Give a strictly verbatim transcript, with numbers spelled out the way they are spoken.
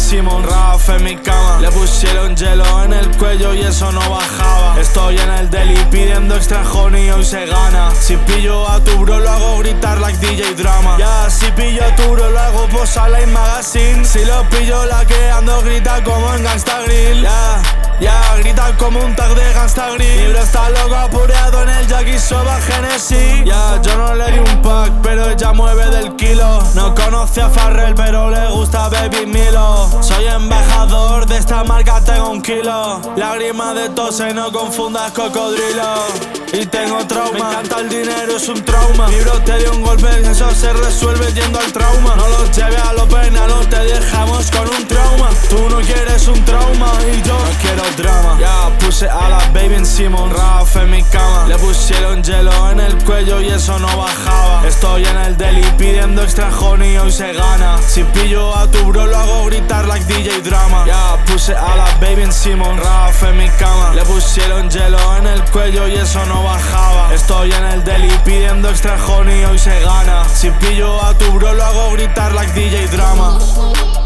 Simon, Raf en mi cama. Le pusieron hielo en el cuello y eso no bajaba. Estoy en el deli pidiendo extra honey, hoy se gana. Si pillo a tu bro lo hago gritar like D J Drama. Ya, si pillo a tu bro lo hago posar like Magazine. Si lo pillo laqueando grita como en Gangsta Grill. Ya, ya, grita como un tag de Gangsta Grill. Mi bro está loco apureado en el Jackie Soba Genesis. Ya, yo no le di un pack, pero ella mueve del kilo. No conoce a Farrell, pero le gusta Baby Milo. Soy embajador de esta marca, tengo un kilo. Lágrima de tose, no confundas cocodrilo. Y tengo trauma, me encanta el dinero, es un trauma. Mi bro te dio un golpe, eso se resuelve yendo al trauma. No los lleve a lo penal, te dejamos con un trauma. Tú no quieres un trauma y yo no quiero drama. Ya puse a la baby en Simon, Raf en mi cama. Le pusieron hielo en el cuello y eso no bajaba. Estoy en el deli pidiendo extra honey, hoy se gana. Si pillo a tu bro lo hago gritar like D J Drama. Ya puse a la baby en Simon, Raf en mi cama. Le pusieron hielo en el cuello y eso no bajaba. Estoy en el deli pidiendo extra honey, hoy se gana. Si pillo a tu bro lo hago gritar like D J Drama.